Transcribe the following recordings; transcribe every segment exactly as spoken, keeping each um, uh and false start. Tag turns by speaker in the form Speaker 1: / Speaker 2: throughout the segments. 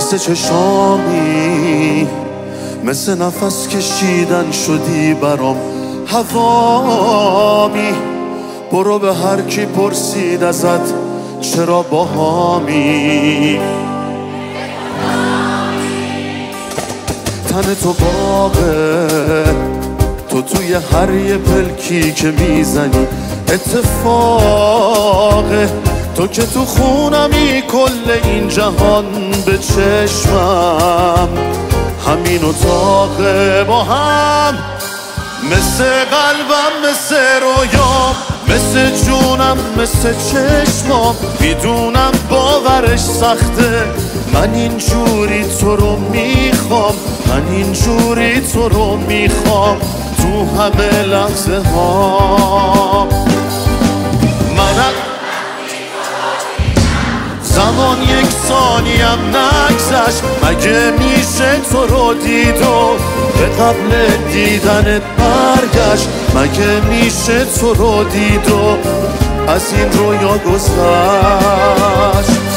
Speaker 1: مثل چشامی، مثل نفس کشیدن شدی برام هوامی. برو به هر کی پرسید ازت چرا باهامی. تن تو باغه، تو توی هر یه پلکی که میزنی اتفاقه. تو که تو خونمی کل این جهان به چشمم همین اتاقه. با هم مثل قلبم، مثل رویام، مثل جونم، مثل چشمام. میدونم باورش سخته، من اینجوری تو رو میخوام، من اینجوری تو رو میخوام تو همه لحظه ها. من زمان یک ثانیم نگذشت، مگه میشه تو رو دید و به قبل دیدنت برگشت؟ مگه میشه تو رو دید و از این رویا گذشت؟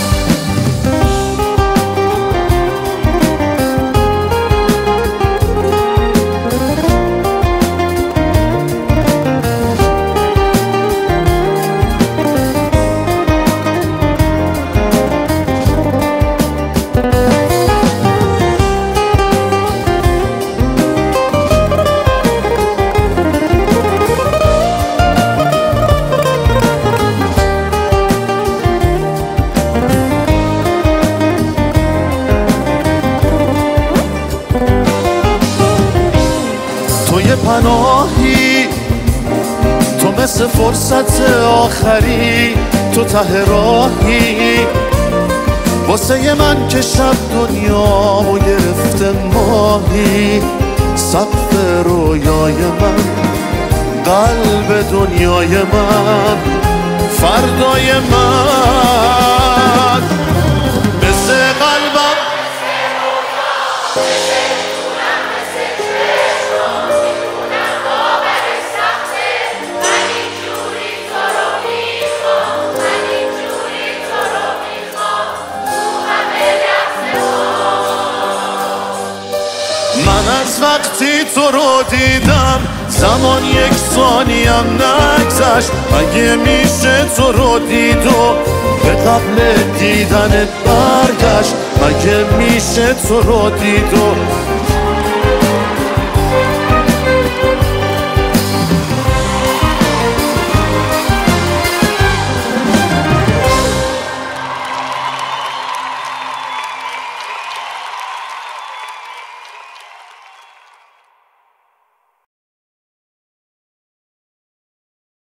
Speaker 1: پناهی تو مثل فرصت آخری، تو ته راهی واسه من که شب دنیامو گرفته ماهی. سقف رویای من، قلب دنیای من، فردای من. مثل قلبم، من از وقتی تو رو دیدم زمان یک ثانیم نگذشت. مگه میشه تو رو دید و به قبل دیدنت برگشت؟ مگه میشه تو رو دید و